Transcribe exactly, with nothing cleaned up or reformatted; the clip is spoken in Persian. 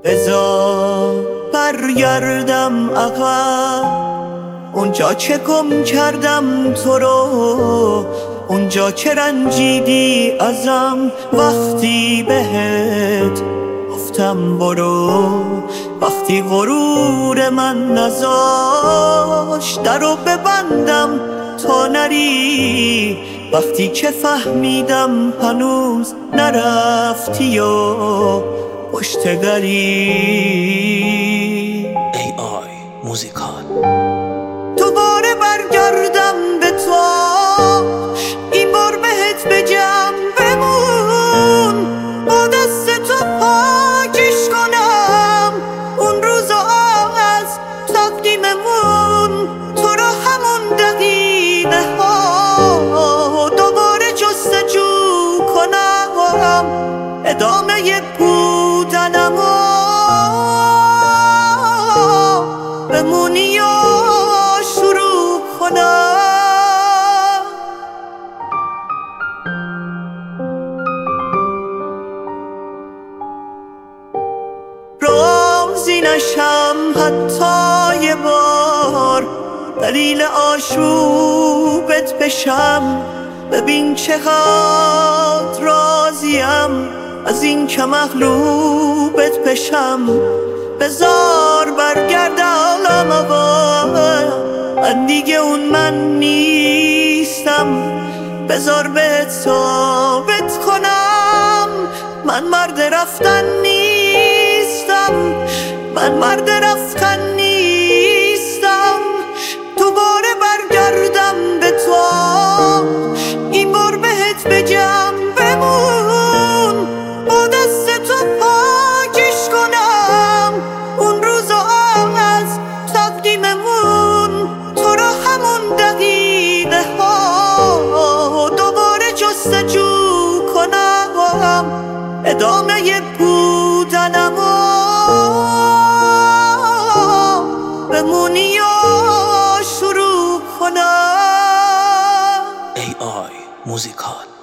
بذار برگردم عقب، اونجا چه گم کردم تو رو، اونجا چه رنجیدی ازم وقتی بهت گفتم برو، وقتی غرور من نذاش درو ببندم تا نری، وقتی که فهمیدم هنوز نرفتی و پشتگری. ای آی موزیکال. دوباره برگردم به تو، این بار بهت بگم بمون، با دست تو پاکش کنم اون روزا از تقدیممون، تو رو همون دقیقه ها دوباره جستجو کنم، ادامه بودنم بمونی و شروع کنم. راضی نشم حتی یه بار دلیل آشوبت بشم، ببین چقدر راضیم از این که مغلوبت بشم. بذار برگردم آقا، من دیگه اون من نیستم، بذار بهت ثابت کنم من مرد رفتن نیستم، من مرد رفتن نیستم. دوباره برگردم به تو، این بار بهت بگم بمون، با دست تو پاکش کنم اون روزا از تقدیممون، تو رو همون دقیقه ها دوباره جستجو کنم، ادامه بودنم بمونی و شروع کنم. ای آی موزیکال.